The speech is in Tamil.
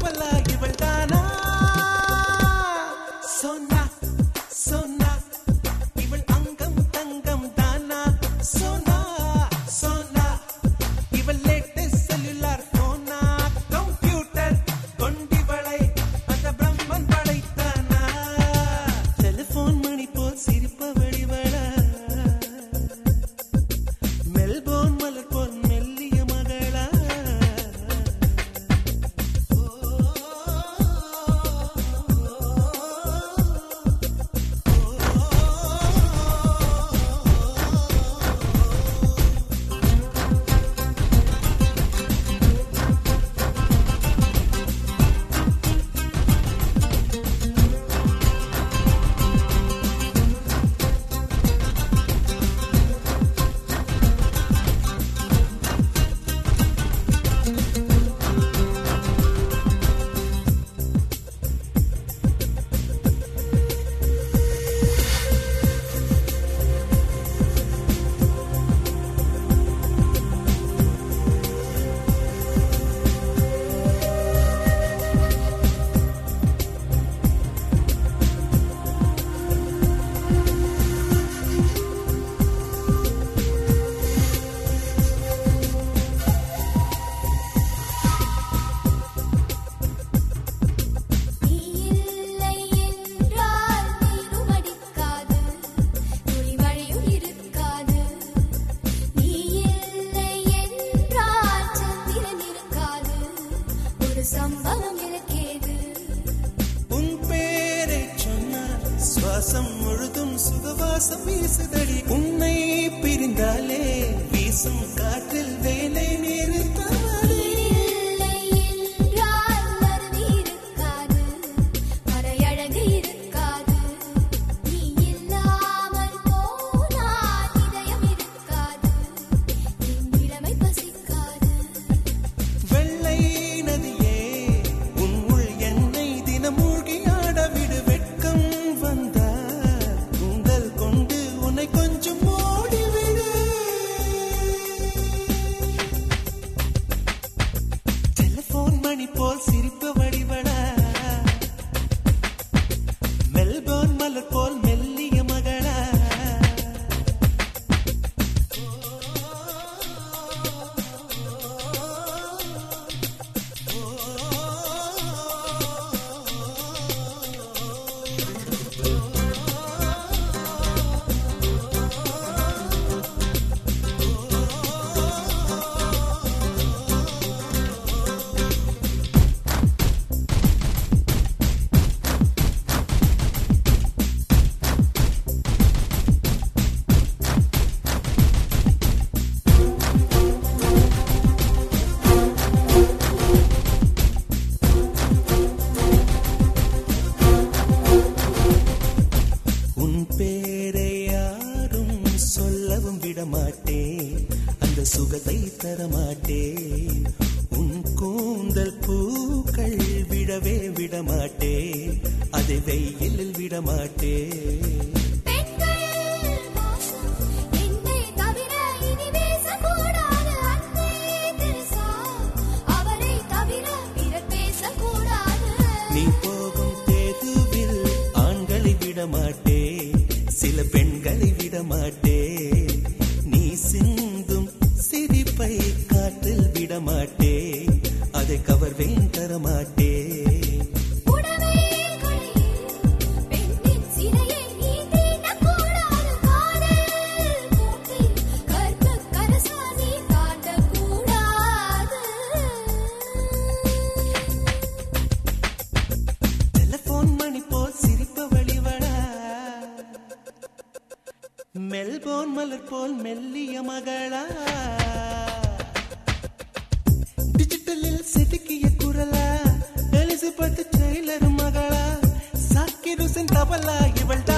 தபலா இவள் தானா சோனா சோனா இவள் அங்கம் தங்கம் தானா சோனா சோனா இவள் லேட்டஸ்ட் செல்லுலார் போனா கம்ப்யூட்டர் கொண்டிவளை அந்த பிரம்மன் படைத்தானா டெலிபோன் மணி போல் சிரிப்பவள் இவளா மெல்போர்ன் மலர் போல் மெல்லிய மகளா உன் பேரை சொன்னால் சுவாசம் முழுதும் சுகவாசம் வீசுதடி உன்னை பிரிந்தாலே வீசும் காற்றில் வேலை நிறுத்தவடி வெள்ளை நதியே உன் உள் என்னை தினமூழ்கி ஆடவிடு வெட்கம் வந்தால் உங்கள் கொண்டு உன்னை கொஞ்சம் ஓடிவிடு டெலிபோன் மணி போல் சிரிப்பு வடிவடா மெல்போர்ன் மலர் போல் மெல்லிய மகளா உன் பேரை யாரும் சொல்லவும் விடமாட்டேன் அந்த சுகத்தை தரமாட்டேன் உன் கூந்தல் பூக்கள் விடவே விடமாட்டேன் அதை வெயிலில் விடமாட்டேன் நீ போகும் தெருவில் ஆண்களை விடமாட்டே சில பெண்களை விடமாட்டே நீ சிந்தும் சிரிப்பை காற்றில் விடமாட்டே அதை கவர்வேன் தரமாட்டே மெல்போர்ன் மலர் போல் மெல்லிய மகளா டிஜிட்டலில் செதுக்கிய குரலா எலிசபெத் டெய்லர் மகளா சாக்கிர் ஹுசைன் தபலா இவள்